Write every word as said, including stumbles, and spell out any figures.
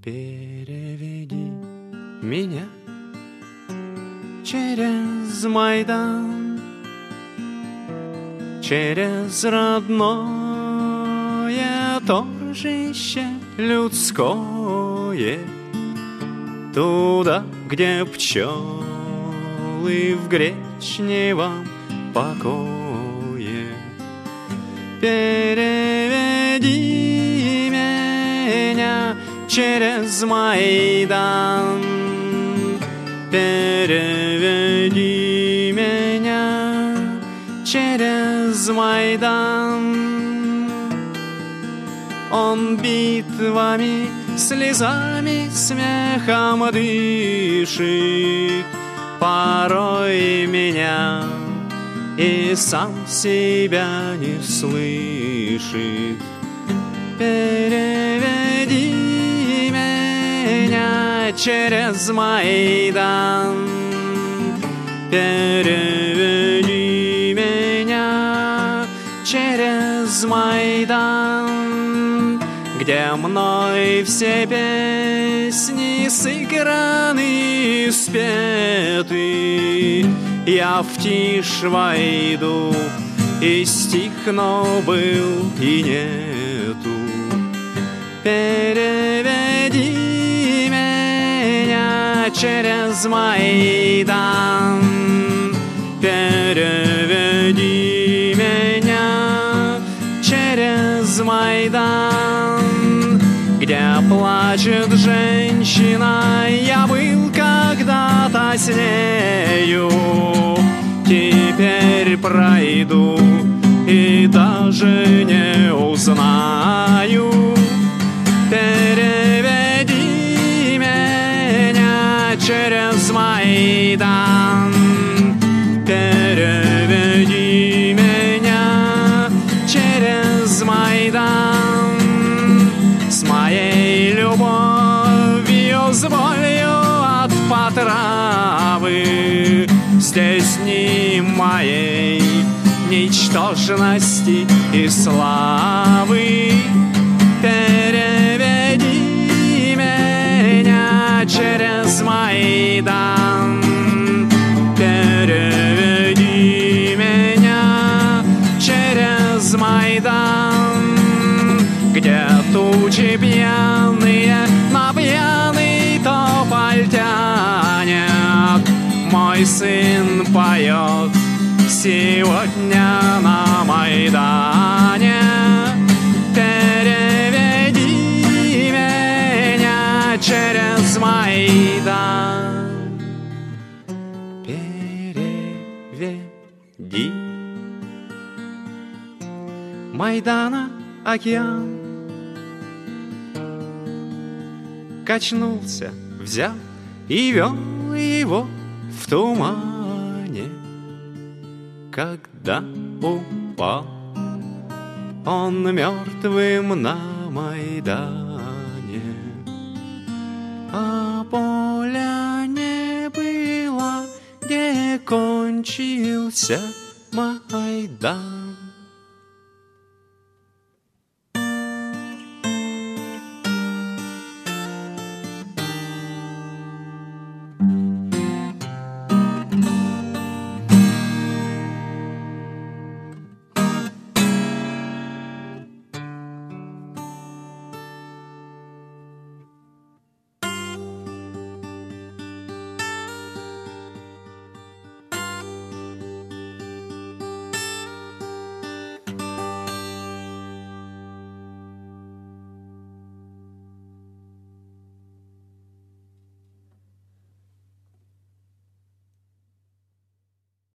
Переведи меня через Майдан, через родное торжище людское, туда, где пчелы в гречневом покое. Переведи меня через Майдан, переведи меня через Майдан. Он битвами, слезами, смехом дышит, порой меня и сам себя не слышит. Переведи меня через Майдан, переведи меня через Майдан, где мной все песни сыграны, спеты. Я в тишь войду, и стихну был, и нету. Переведи меня через Майдан, переведи меня через Майдан, где плачет женщина, я был когда-то с нею. Теперь пройду и даже не узнаю. Переведи меня через Майдан, переведи меня через Майдан, с моей любовью, с болью от потравы, стесни моей ничтожности и славы. Переведи меня через Майдан, переведи меня через Майдан, где тучи пьяные на пьяный тополь тянет. Мой сын поет сегодня на Майдане. Переведи меня через Майдан, переведи. Майдана океан качнулся, взял и вел его в тумане. Когда упал он мертвым на Майдане, а поля не было, где кончился Майдан.